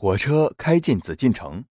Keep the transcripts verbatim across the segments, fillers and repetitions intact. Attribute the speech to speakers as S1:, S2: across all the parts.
S1: 火车开进紫禁城。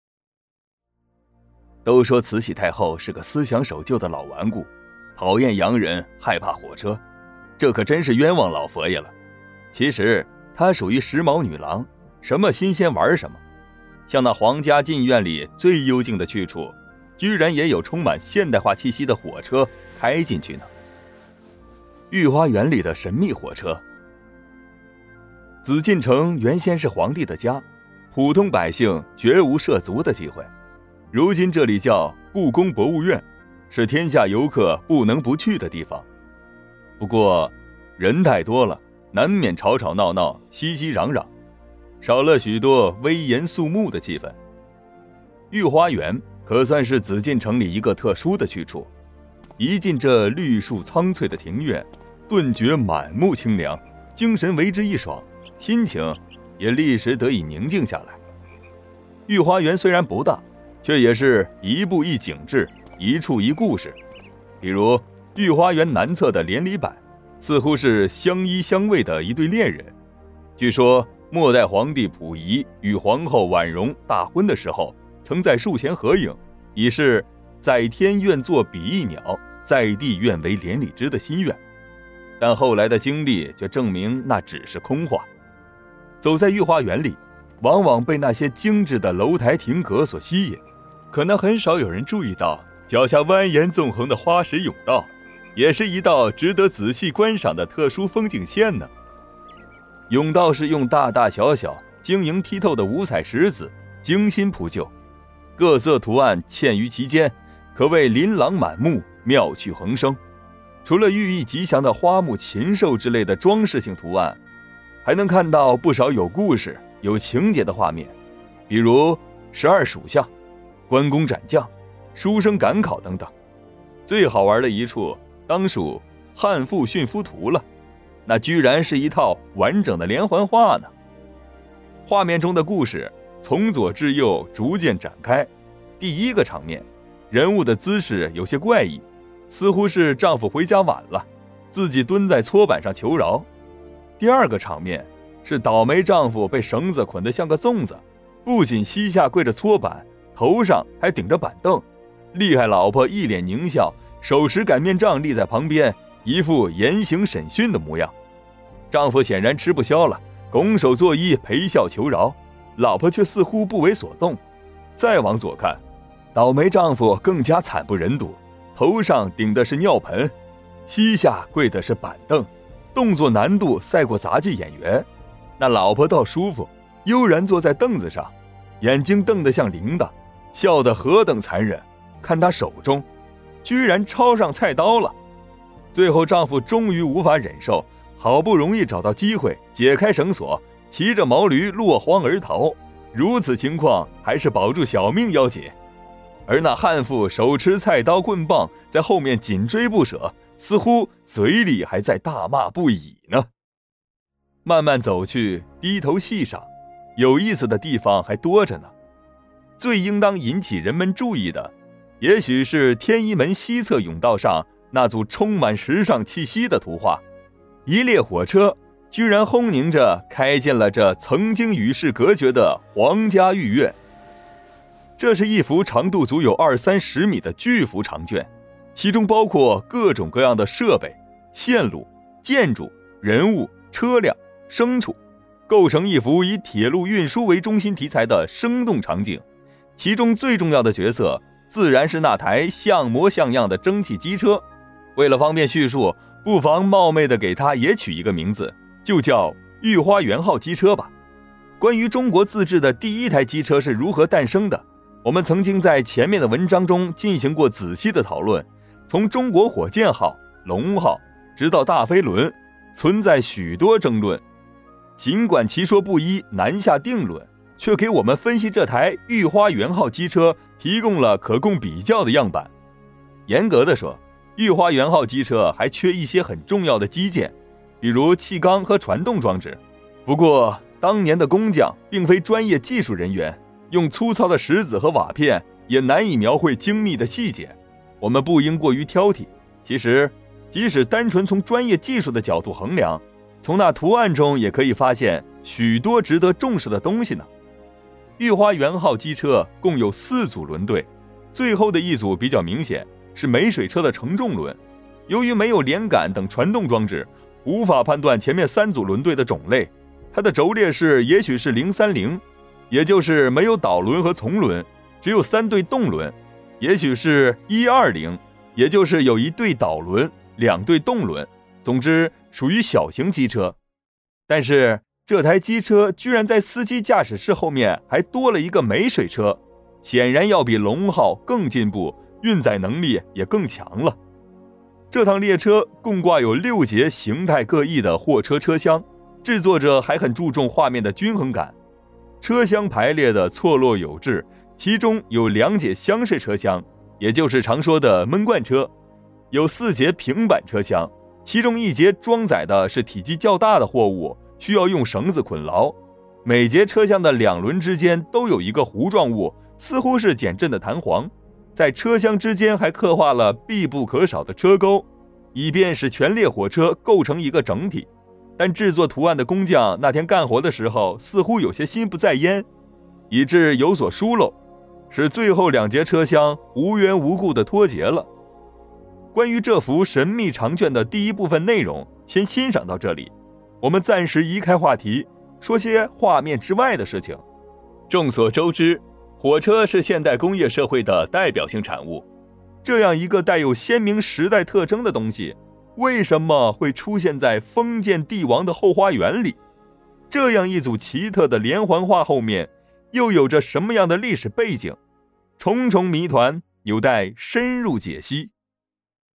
S1: 都说慈禧太后是个思想守旧的老顽固，讨厌洋人，害怕火车，这可真是冤枉老佛爷了。其实她属于时髦女郎，什么新鲜玩什么。像那皇家禁院里最幽静的去处，居然也有充满现代化气息的火车开进去呢。御花园里的神秘火车。紫禁城原先是皇帝的家，普通百姓绝无涉足的机会。如今这里叫故宫博物院，是天下游客不能不去的地方。不过人太多了，难免吵吵闹闹，熙熙攘攘，少了许多威严肃穆的气氛。御花园可算是紫禁城里一个特殊的去处，一进这绿树苍翠的庭院，顿觉满目清凉，精神为之一爽，心情也立时得以宁静下来。御花园虽然不大，却也是一步一景致，一处一故事。比如御花园南侧的连理板，似乎是相依相偎的一对恋人。据说末代皇帝溥仪与皇后婉容大婚的时候，曾在树前合影，以示在天愿作比翼鸟，在地愿为连理枝的心愿。但后来的经历却证明那只是空话。走在御花园里，往往被那些精致的楼台亭阁所吸引，可能很少有人注意到脚下蜿蜒纵横的花石甬道，也是一道值得仔细观赏的特殊风景线呢。甬道是用大大小小、晶莹剔透的五彩石子精心铺就，各色图案嵌于其间，可谓琳琅满目，妙趣横生。除了寓意吉祥的花木禽兽之类的装饰性图案，还能看到不少有故事、有情节的画面，比如十二属相、关公斩将、书生赶考等等。最好玩的一处当属汉赋驯夫图了，那居然是一套完整的连环画呢。画面中的故事从左至右逐渐展开。第一个场面，人物的姿势有些怪异，似乎是丈夫回家晚了，自己蹲在搓板上求饶。第二个场面是倒霉丈夫被绳子捆得像个粽子，不仅膝下跪着搓板，头上还顶着板凳，厉害老婆一脸狞笑，手持擀面杖立在旁边，一副严刑审讯的模样。丈夫显然吃不消了，拱手作揖陪笑求饶，老婆却似乎不为所动。再往左看，倒霉丈夫更加惨不忍睹，头上顶的是尿盆，膝下跪的是板凳，动作难度赛过杂技演员。那老婆倒舒服，悠然坐在凳子上，眼睛瞪得像铃铛，笑得何等残忍。看她手中居然抄上菜刀了。最后丈夫终于无法忍受，好不容易找到机会解开绳索，骑着毛驴落荒而逃。如此情况还是保住小命要紧。而那悍妇手持菜刀棍棒在后面紧追不舍，似乎嘴里还在大骂不已呢。慢慢走去，低头细赏，有意思的地方还多着呢。最应当引起人们注意的，也许是天一门西侧甬道上那组充满时尚气息的图画。一列火车居然轰鸣着开进了这曾经与世隔绝的皇家御苑。这是一幅长度足有二三十米的巨幅长卷，其中包括各种各样的设备、线路、建筑、人物、车辆、牲畜，构成一幅以铁路运输为中心题材的生动场景。其中最重要的角色自然是那台像模像样的蒸汽机车。为了方便叙述，不妨冒昧地给它也取一个名字，就叫御花园号机车吧。关于中国自制的第一台机车是如何诞生的，我们曾经在前面的文章中进行过仔细的讨论。从中国火箭号、龙号直到大飞轮，存在许多争论。尽管其说不一，难下定论，却给我们分析这台御花园号机车提供了可供比较的样板。严格的说，御花园号机车还缺一些很重要的基建，比如气缸和传动装置。不过当年的工匠并非专业技术人员，用粗糙的石子和瓦片也难以描绘精密的细节，我们不应过于挑剔。其实即使单纯从专业技术的角度衡量，从那图案中也可以发现许多值得重视的东西呢。 御花园号机车共有四组轮队，最后的一组比较明显，是没水车的承重轮。由于没有连杆等传动装置，无法判断前面三组轮队的种类，它的轴列式也许是零三零，也就是没有导轮和从轮，只有三对动轮；也许是一二零，也就是有一对导轮，两对动轮。总之，属于小型机车。但是这台机车居然在司机驾驶室后面还多了一个没水车，显然要比龙号更进步，运载能力也更强了。这趟列车共挂有六节形态各异的货车车厢，制作者还很注重画面的均衡感。车厢排列的错落有致，其中有两节厢式车厢，也就是常说的闷罐车，有四节平板车厢，其中一节装载的是体积较大的货物，需要用绳子捆牢。每节车厢的两轮之间都有一个弧状物，似乎是减震的弹簧。在车厢之间还刻画了必不可少的车钩，以便使全列火车构成一个整体。但制作图案的工匠那天干活的时候似乎有些心不在焉，以致有所疏漏，使最后两节车厢无缘无故地脱节了。关于这幅神秘长卷的第一部分内容，先欣赏到这里。我们暂时移开话题，说些画面之外的事情。众所周知，火车是现代工业社会的代表性产物。这样一个带有鲜明时代特征的东西，为什么会出现在封建帝王的后花园里？这样一组奇特的连环画后面，又有着什么样的历史背景？重重谜团有待深入解析。